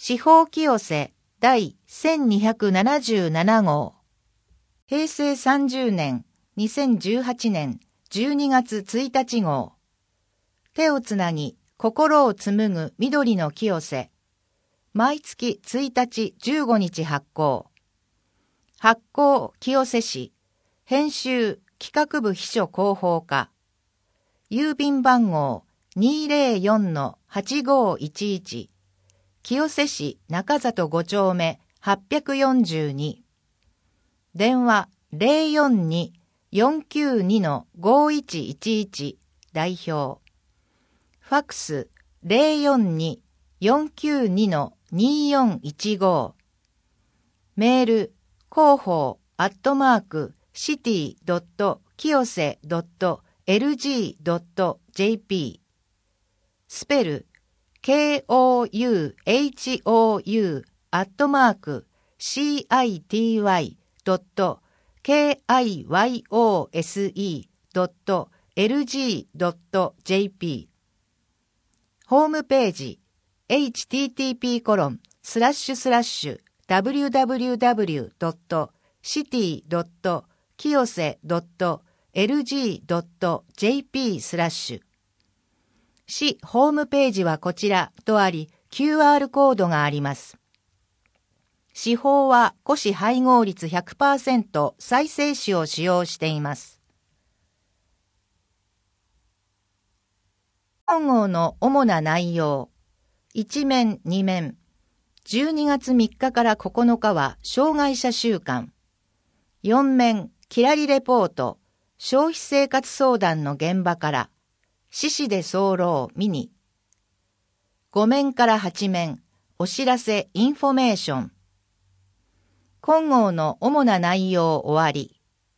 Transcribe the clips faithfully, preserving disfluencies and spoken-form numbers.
司法清瀬第せんにひゃくななじゅうなな号。平成さんじゅうねんにせんじゅうはちねんじゅうにがつついたち号。手をつなぎ心を紡ぐ緑の清瀬。毎月ついたちじゅうごにち発行。発行清瀬市。編集企画部秘書広報課。郵便番号 にーぜろよんのはちごいちいち。清瀬市中里ごちょうめはっぴゃくよんじゅうに。電話 ゼロよんに よんきゅうに ごいちいちいち 代表。ファックス ゼロよんに よんきゅうに にーよんいちご。メール広報アットマークシティドットきよせドットエルジードットジェーピー。スペルケーオーユーエイチオーユー アットマーク シーアイティーワイ ドット ケーアイワイオーエスイー ドット エルジー ドット ジェーピー。ホームページ エイチティーティーピーコロンスラッシュスラッシュダブリューダブリューダブリュードットシティドットきよせドットエルジードットジェーピースラッシュ。市ホームページはこちらとあり キューアール コードがあります。市法は古紙配合率 ひゃくパーセント 再生紙を使用しています。本号の主な内容。いち面に面。じゅうにがつみっかからここのかは障害者週間。よん面きらりレポート。消費生活相談の現場から。獅子で候ミニ。ご面からはち面。お知らせインフォメーション。本号の主な内容終わり。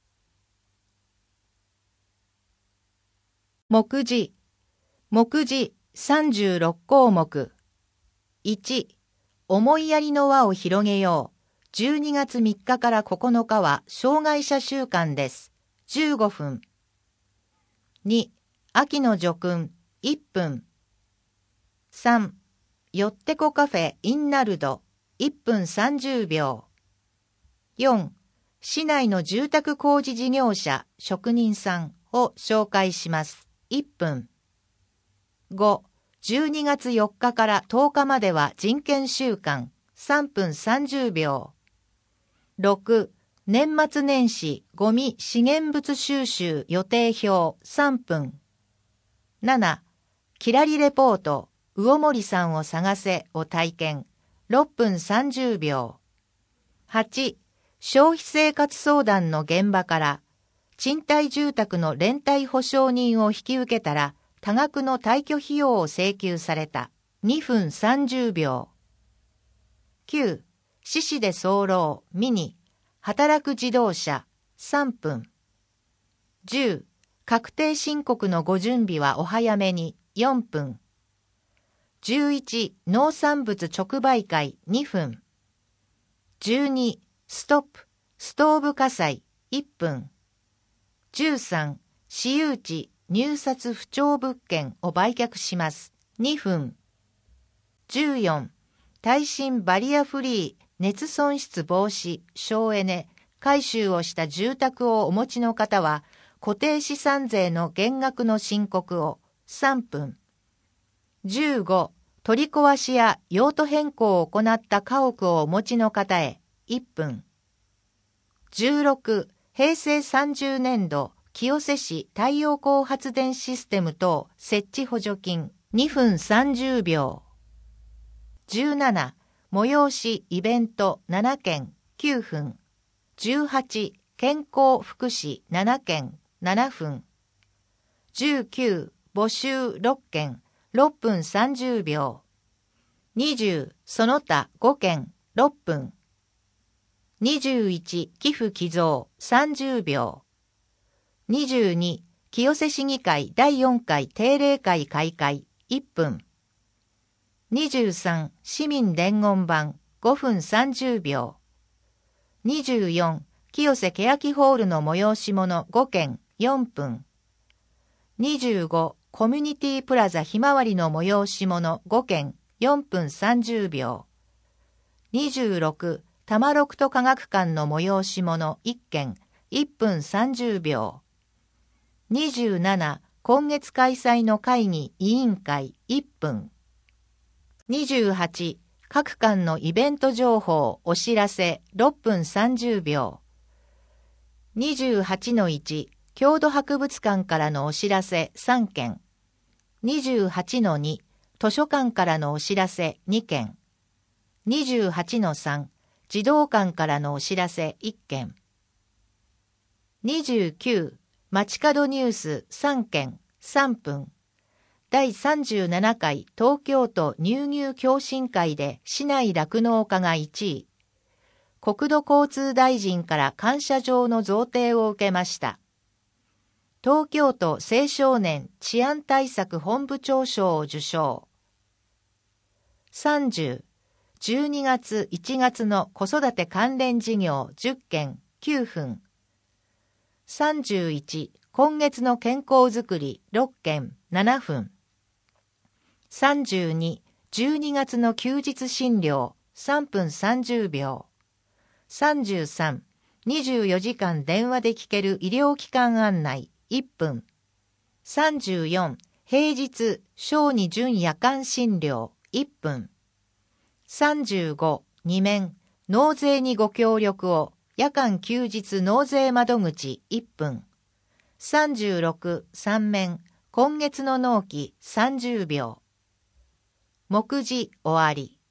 目次。目次さんじゅうろくこうもく。いち、思いやりの輪を広げよう。じゅうにがつみっかからここのかは障害者週間です。じゅうごふん。に、秋の叙勲いっぷん。さん、よってこカフェインナルドいっぷんさんじゅうびょう。よん、市内の住宅工事事業者職人さんを紹介します。いっぷん。ご、じゅうにがつよっかからとおかまでは人権週間さんぷんさんじゅうびょう。ろく、年末年始ゴミ資源物収集予定表さんぷん。なな、きらりレポート魚森さんを探せを体験ろっぷんさんじゅうびょう。はち、消費生活相談の現場から賃貸住宅の連帯保証人を引き受けたら多額の退去費用を請求されたにふんさんじゅうびょう。きゅう、獅子で候ミニ働く自動車さんぷん。じゅう、確定申告のご準備はお早めによんぷん。じゅういち、農産物直売会にふん。じゅうに、ストップストーブ火災いっぷん。じゅうさん、私有地入札不調物件を売却しますにふん。じゅうよん、耐震バリアフリー熱損失防止省エネ改修をした住宅をお持ちの方は固定資産税の減額の申告をさんぷん。じゅうご、取り壊しや用途変更を行った家屋をお持ちの方へいっぷん。じゅうろく、へいせいさんじゅうねんど清瀬市太陽光発電システム等設置補助金にふんさんじゅうびょう。じゅうなな、催しイベントななけんきゅうふん。じゅうはち、健康福祉ななけんななふん。じゅうきゅう、募集ろっけんろっぷんさんじゅうびょう。にじゅう、その他ごけんろっぷん。にじゅういち、寄付寄贈さんじゅうびょう。にじゅうに、清瀬市議会だいよんかい定例会開会いっぷん。にじゅうさん、市民伝言板ごふんさんじゅうびょう。にじゅうよん、清瀬欅ホールの催し物ごけんよんぷん。にじゅうご、コミュニティプラザひまわりの催し物ごけんよんぷんさんじゅうびょにじゅうろく、多摩六都科学館の催し物いっけん、いっぷんさんじゅうびょう。にじゅうなな、今月開催の会議委員会いっぷん。にじゅうはち、各館のイベント情報お知らせろっぷんさんじゅうびょう。にじゅうはちのいち、郷土博物館からのお知らせさんけん。にじゅうはちのに、図書館からのお知らせにけん。にじゅうはちのさん、児童館からのお知らせいっけん。にじゅうきゅう、街角ニュースさんけんさんぷん。だいさんじゅうななかい東京都乳牛共進会で市内酪農家がいちい。国土交通大臣から感謝状の贈呈を受けました。東京都青少年治安対策本部長賞を受賞。さんじゅう、じゅうにがついちがつの子育て関連事業じゅっけんきゅうふん。さんじゅういち、今月の健康づくりろっけんななふん。さんじゅうに、じゅうにがつの休日診療さんぷんさんじゅうびょう。さんじゅうさん、にじゅうよじかん電話で聞ける医療機関案内いっぷん。さんじゅうよん、平日小児準夜間診療いっぷん。さんじゅうご、に面納税にご協力を夜間休日納税窓口いっぷん。さんじゅうろく、さん面今月の納期さんじゅうびょう。目次終わり。